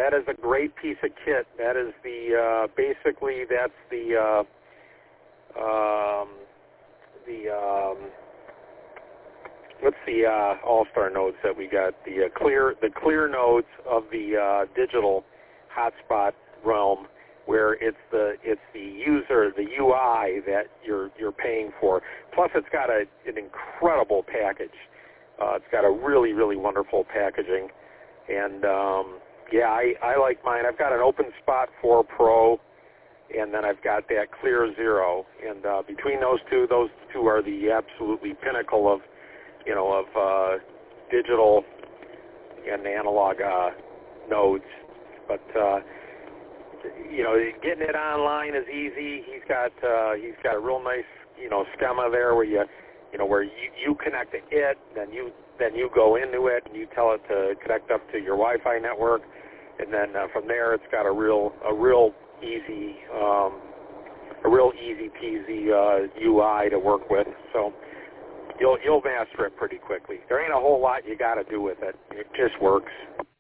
that is a great piece of kit. That is the basically that's the what's the all-star nodes that we got? The clear nodes of the digital hotspot realm, where it's the user, the UI that you're paying for. Plus, it's got an incredible package. It's got a really, really wonderful packaging, and I like mine. I've got an OpenSpot 4 Pro, and then I've got that Clear Zero, and between those two are the absolutely pinnacle of digital and analog nodes. But getting it online is easy. He's got a real nice schema there where you connect to it, then you go into it and you tell it to connect up to your Wi-Fi network, and then from there it's got a real easy peasy UI to work with. So you'll master it pretty quickly. There ain't a whole lot you got to do with it. It just works.